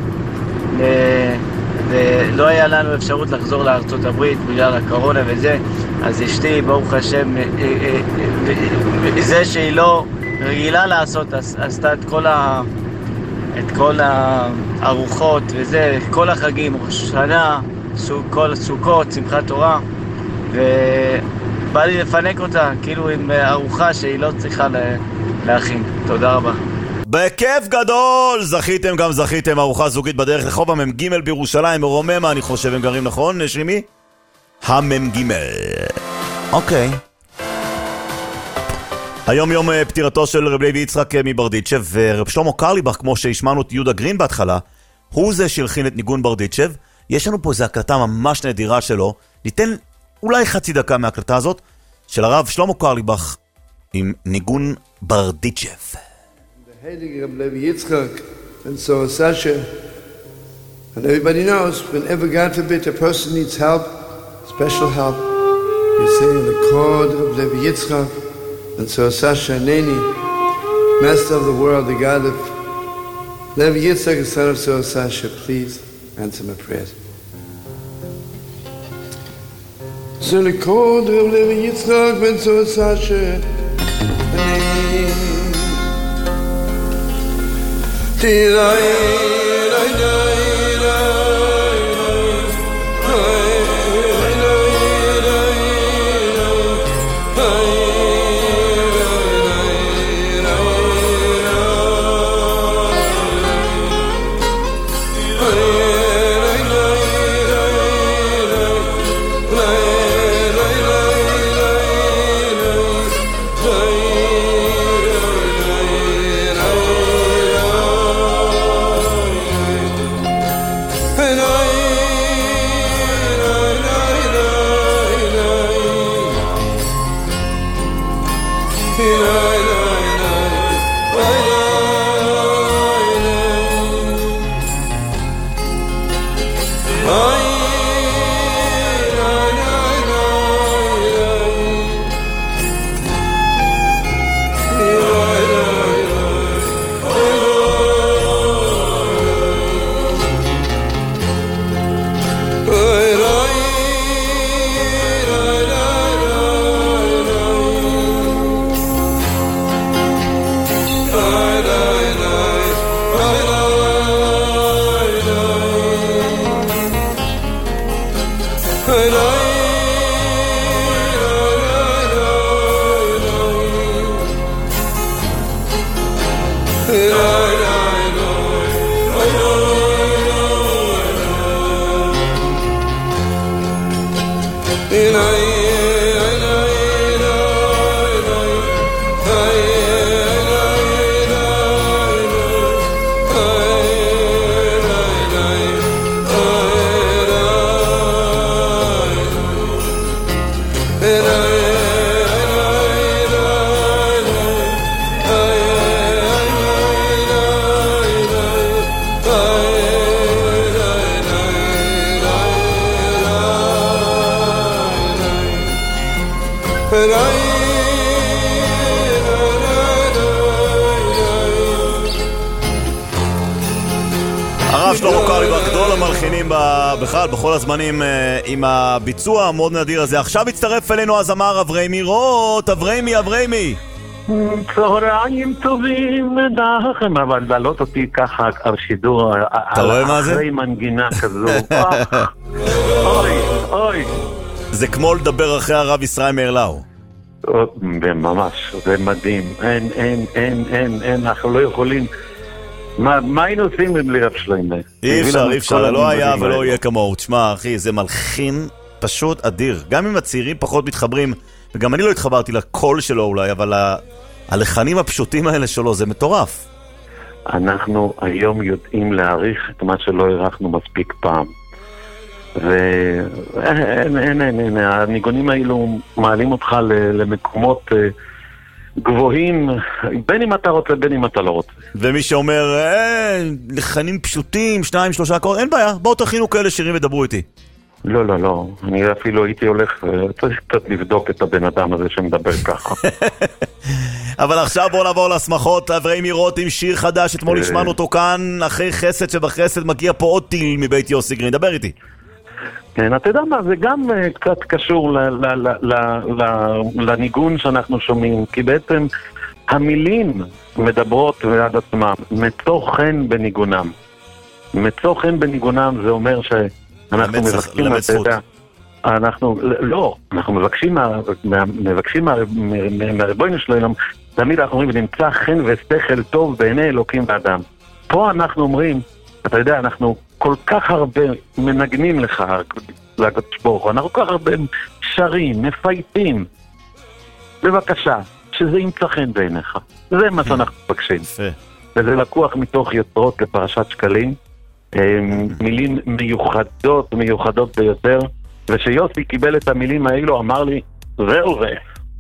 ולא היה לנו אפשרות לחזור לארצות הברית בגלל הקורונה וזה, אז אשתי, ברוך השם, זה שהיא לא רגילה לעשות, עשתה את כל ה... את כל הארוחות וזה, כל החגים, ראש השנה, כל סוכות, שמחת תורה, ובא לי לפנק אותה, כאילו עם ארוחה שהיא לא צריכה להכין. תודה רבה. בכיף גדול! זכיתם גם זכיתם, ארוחה זוגית בדרך לחוב המ"ג בירושלים, ברוממה, אני חושב הם גרים נכון, נשמי? המ"ג. אוקיי. היום יום פטירתו של רב לוי יצחק מברדיצ'ב, ורב שלמה קרליבך, כמו שהשמענו את יהודה גרין בהתחלה, הוא זה שהלחין את ניגון ברדיצ'ב. יש לנו פה איזו הקלטה ממש נדירה שלו, ניתן אולי חצי דקה מההקלטה הזאת, של הרב שלמה קרליבך עם ניגון ברדיצ'ב. Heilige Reb Levi Yitzchak and so Sasha, and everybody knows whenever God forbid a person needs help, special help, you say in the chord of Levi Yitzchak and so Sasha Neni, Master of the world, the God of Levi Yitzchak, the son of so Sasha, please answer my prayers. So the chord of Levi Yitzchak and so Sasha Neni. הרב שלמה קרליבך, גדול המלחינים בכלל, בכל הזמנים עם הביצוע המאוד נדיר הזה. עכשיו הצטרף אלינו הזמר אבריימי רוט. אבריימי, אבריימי. צהריים טובים לכם, אבל לעלות אותי ככה על שידור, אתה רואה מה זה? אחרי מנגינה כזו. אוי, אוי. זה כמו לדבר אחרי הרב ישראל מאיר-לאו. ממש, זה מדהים. אין, אין, אין, אין, אין, אנחנו לא יכולים. מה, מה היינו עושים בלי רב שלמה? אי אפשר, אי אפשר, לא היה ולא יהיה כמוהו. תשמע, אחי, זה מלחין פשוט אדיר. גם אם הצעירים פחות מתחברים, וגם אני לא התחברתי לקול שלו אולי, אבל ה... הלחנים הפשוטים האלה שלו, זה מטורף. אנחנו היום יודעים להעריך את מה שלא הערכנו מספיק פעם. ואין, אין, אין, אין, הניגונים האלו מעלים אותך למקומות גבוהים, בין אם אתה רוצה, בין אם אתה לא רוצה. ומי שאומר, אה, לחנים פשוטים, שניים, שלושה קורות, אין בעיה, בואו תכינו כאלה שירים ודברו איתי. לא, לא, לא, אני אפילו הייתי הולך, צריך קצת לבדוק את הבן אדם הזה שמדבר ככה. אבל עכשיו בואו נעבור לשמחות. אבריימי רוט עם שיר חדש, אתמול נשמענו אותו כאן, אחרי חסד שבחסד מגיע פה עוד טיל מבית יוסי גרין, דבר איתי. כן, אתה יודע מה, זה גם קצת קשור לניגון שאנחנו שומעים, כי בעצם המילים מדברות ליד עצמם, מצוא חן בניגונם. מצוא חן בניגונם זה אומר שאנחנו מבקשים, אתה יודע, אנחנו, לא, אנחנו מבקשים מבקשים מהריבונו שלנו, תמיד אנחנו אומרים, נמצא חן ושכל טוב בעיני אלוקים ואדם. פה אנחנו אומרים, אתה יודע, אנחנו כל כך הרבה מנגנים לך, לקדוש ברוך הוא, אנחנו כל כך הרבה שרים, מפייטים. בבקשה, שזה ימצא חן בעיניך. זה מה שאנחנו מבקשים. וזה לקוח מתוך יוצרות לפרשת שקלים, מילים מיוחדות, מיוחדות ביותר, ושיוסי קיבל את המילים האלו, אמר לי, זהו זה.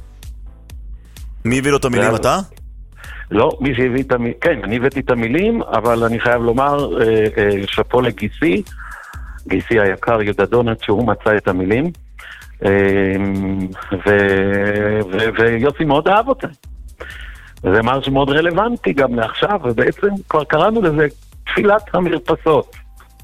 מי הביא לו את המילים, אתה? לא, מי שהביא את המילים, כן, אני הבאתי את המילים, אבל אני חייב לומר, אה, אה, שפו לגיסי, גיסי היקר יהודה דונט, שהוא מצא את המילים, אה, ו, ו, ויוסי מאוד אהב אותה. זה משהו מאוד רלוונטי גם לעכשיו, ובעצם כבר קראנו לזה תפילת המרפסות.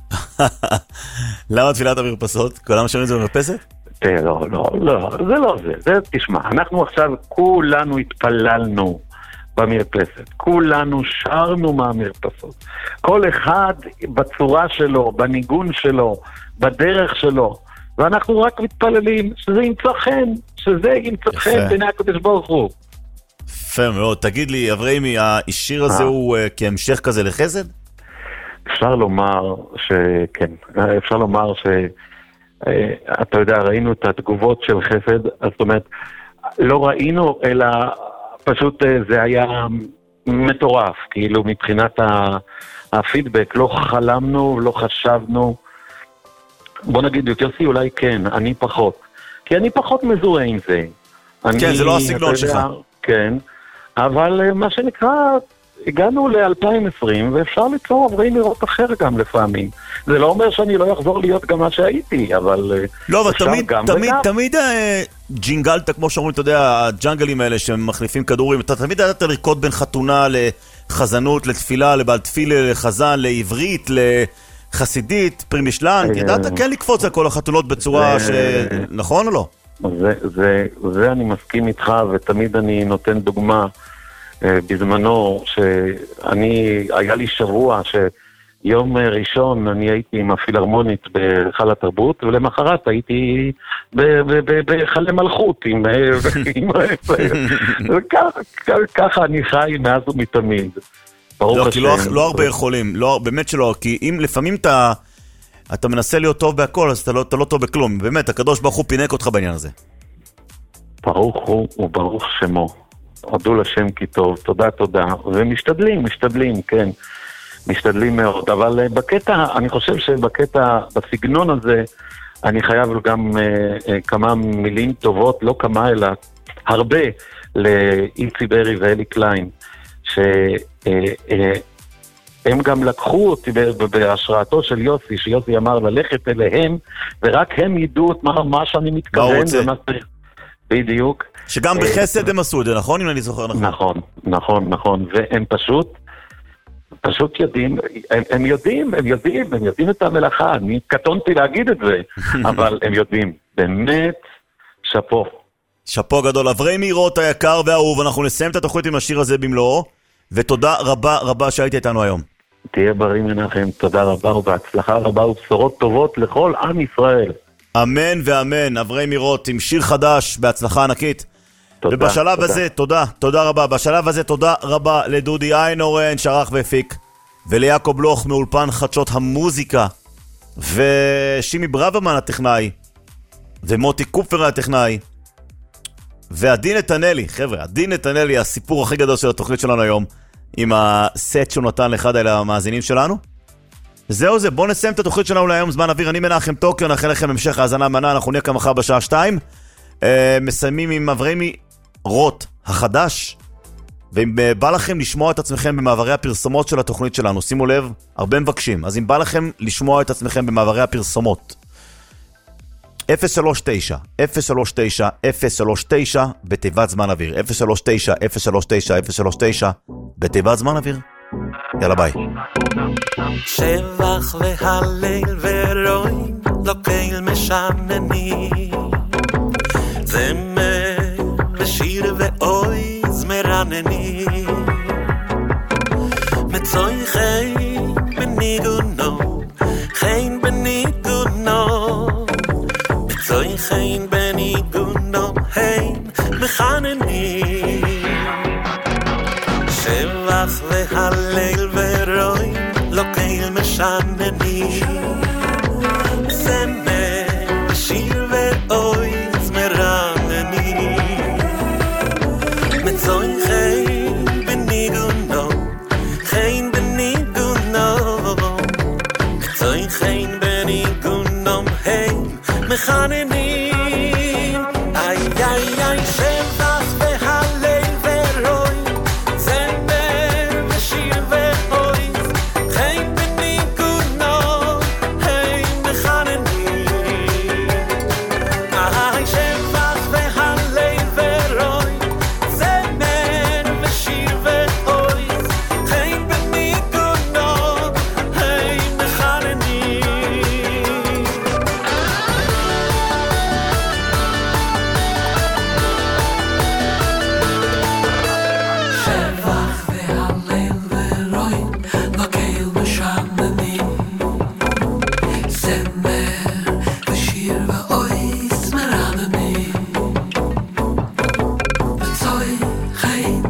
למה תפילת המרפסות? כולם שומעים את זה במרפסת? לא, לא, לא, זה לא זה, זה תשמע, אנחנו עכשיו כולנו התפללנו במרפסת, כולנו שרנו מהמרפסות, כל אחד בצורה שלו, בניגון שלו, בדרך שלו, ואנחנו רק מתפללים שזה ימצא חן, שזה ימצא חן בעיני הקדוש ברוך הוא. יפה מאוד. תגיד לי, אבריימי, השיר הזה הוא כהמשך כזה לחסד? אפשר לומר שכן, אפשר לומר ש... אתה יודע, ראינו את התגובות של חסד, זאת אומרת, לא ראינו, אלא פשוט זה היה מטורף, כאילו מבחינת הפידבק, לא חלמנו, לא חשבנו. בוא נגיד, יוסי אולי כן, אני פחות. כי אני פחות מזוהה עם זה. כן, זה לא הסגנון שלך. כן, אבל מה שנקרא, הגענו ל-אלפיים ועשרים, ואפשר ליצור אבריימי רוט אחר גם לפעמים. זה לא אומר שאני לא אחזור להיות גם מה שהייתי, אבל... לא, אבל תמיד, תמיד, תמיד ג'ינגלת, כמו שאומרים, אתה יודע, הג'נגלים האלה שמחליפים כדורים, אתה תמיד ידעת לרקוד בין חתונה לחזנות, לתפילה, לבעל תפילה, לחזן, לעברית, לחסידית, פרימישלן, ידעת כן לקפוץ על כל החתונות בצורה ש... נכון או לא? זה, זה, זה אני מסכים איתך, ותמיד אני נותן דוגמה בזמנו, שאני, היה לי שבוע שיום ראשון אני הייתי עם הפילהרמונית בהיכל התרבות, ולמחרת הייתי בהיכל מלכות עם... ככה אני חי מאז ומתמיד. לא, כי לא הרבה יכולים, באמת שלא, כי אם לפעמים אתה... אתה מנסה להיות טוב בהכל, אז אתה לא, אתה לא טוב בכלום. באמת, הקדוש ברוך הוא פינק אותך בעניין הזה. ברוך הוא וברוך שמו. הודו לשם כי טוב, תודה, תודה. ומשתדלים, משתדלים, כן. משתדלים מאוד. אבל בקטע, אני חושב שבקטע, בסגנון הזה, אני חייב גם אה, אה, כמה מילים טובות, לא כמה אלא הרבה, לאיצי ברי ואלי קליין, ש... אה, אה, הם גם לקחו אותי בהשראתו של יוסי, שיוסי אמר ללכת אליהם, ורק הם ידעו את מה, מה שאני מתכוון. ומה... בדיוק. שגם בחסד הם עשו את זה, נכון? אם אני זוכר נכון. נכון, נכון, נכון. והם פשוט פשוט יודעים, הם, הם יודעים, הם יודעים, הם יודעים את המלאכה, אני קטונתי להגיד את זה, אבל הם יודעים, באמת, שפו. שפו גדול. אברי מירות היקר והאהוב, אנחנו נסיים את התוכנית עם השיר הזה במלואו, ותודה רבה רבה שהיית איתנו היום. תהיה בריא מנחם, תודה רבה ובהצלחה רבה ובשורות טובות לכל עם ישראל. אמן ואמן. אברי מירות עם שיר חדש, בהצלחה ענקית. תודה, ובשלב תודה. הזה, תודה, תודה רבה. בשלב הזה תודה רבה לדודי איינורן, שערך והפיק, וליעקב בלוך מאולפן חדשות המוזיקה, ושימי ברוורמן הטכנאי, ומוטי קופר הטכנאי, ועדי נתנאלי. חבר'ה, עדי נתנאלי, הסיפור הכי גדול של התוכנית שלנו היום, עם הסט שהוא נתן לאחד האלה המאזינים שלנו. זהו זה, בואו נסיים את התוכנית שלנו להיום, זמן אוויר. אני מנחם טוקיו, נאחל לכם המשך האזנה מנה, אנחנו נהיה כאן מחר בשעה שתיים. אה, מסיימים עם אברי מירות החדש, ואם בא לכם לשמוע את עצמכם במעברי הפרסומות של התוכנית שלנו, שימו לב, הרבה מבקשים, אז אם בא לכם לשמוע את עצמכם במעברי הפרסומות, אפס שלוש תשע אפס שלוש תשע אפס שלוש תשע בתיבת זמן אוויר, אפס שלוש תשע אפס שלוש תשע אפס שלוש תשע בתיבת זמן אוויר. יאללה ביי. שבח והלל ורואים לא קהל משנני, זמר ושיר ואוי זמרנני, מצוי חיים בניגונו, חיים בניגונו, מצוי חיים בניגונו, חיים מחנני. שבח והלל ורואים לא קהל משנני, זמר ושיר ואוי זמרנני, מצוי חיים בניגונו, חיים בניגונו, מצוי חיים בניגונו, חיים מחנני. איי איי איי שבח והלל ורואים זמר ושיר ואוי חיים בניגונו, חיים מחנני. איי שבח והלל ורואים זמר ושיר ואוי חיים בניגונו, חיים מחנני. שבח והלל ורואים לא קהל משנני, זמר ושיר ואוי זמרנני, מצוי חיים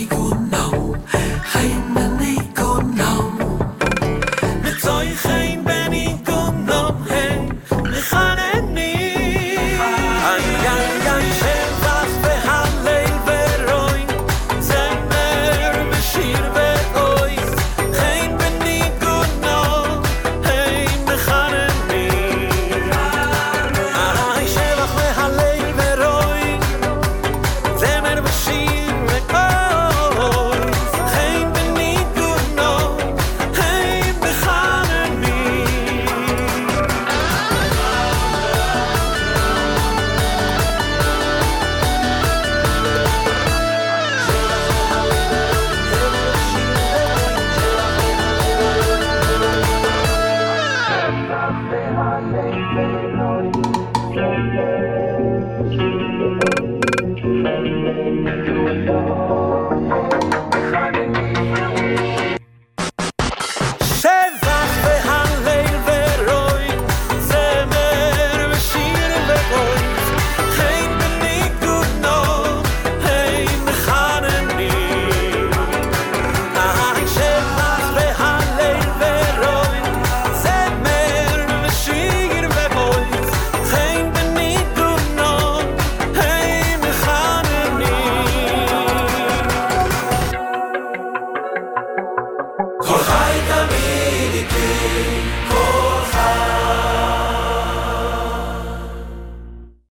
בניגונו, חיים בניגונו, מצוי חיים בניגונו.